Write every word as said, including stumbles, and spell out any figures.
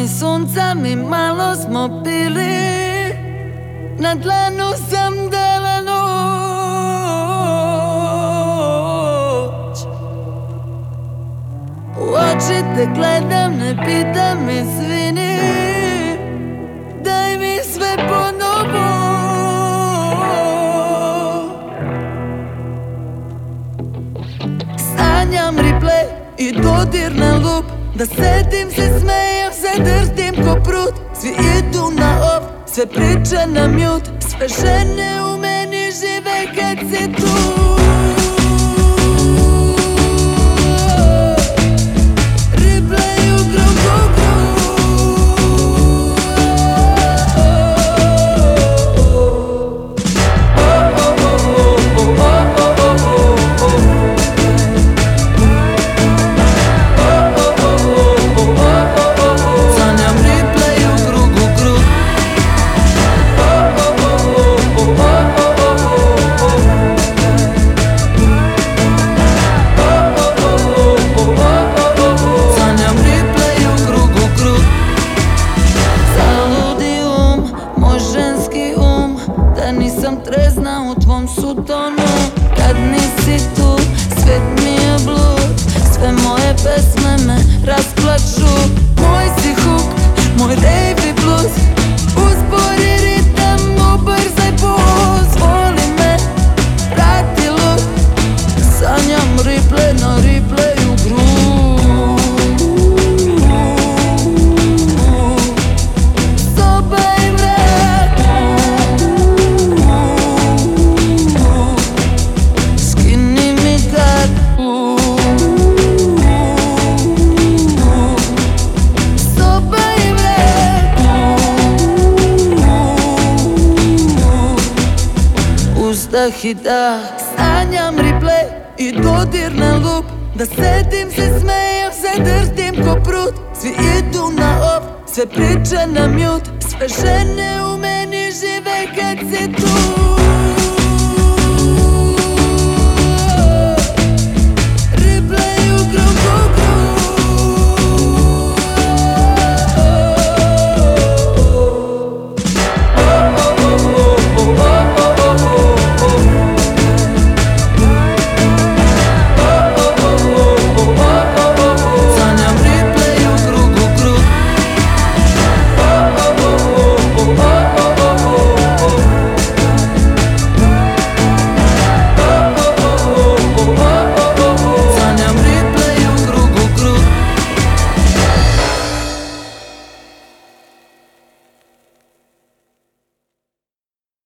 ni sunca, mi malo smo pili. Na dlanu sam dala noć. U oči te gledam, ne pitam, izvini. Daj mi sve ponovo. Sanjam replay i dodir na lup. Da sedim se, smejem se, drtim ko prut. Svi idu na off, sve priče na mute. Sve žene u meni žive kad si tu. Replay u krugu nisam trezna u tvom sutonu. Kad nisi tu, svet mi je blud. Sve moje pesme me rasplaču. Moj si hook, moj rave i blues. Uspori ritam, ubrzaj pulz. Voli me, prati luk. Sanjam replay na replayu grud. Soba i vrat. Uzdah i dah, sanjam replay i dodir na lup. Da sedim se, smejem se, drtim ko prut. Svi idu na off, sve priče na mute. Sve žene u meni žive kad si tu.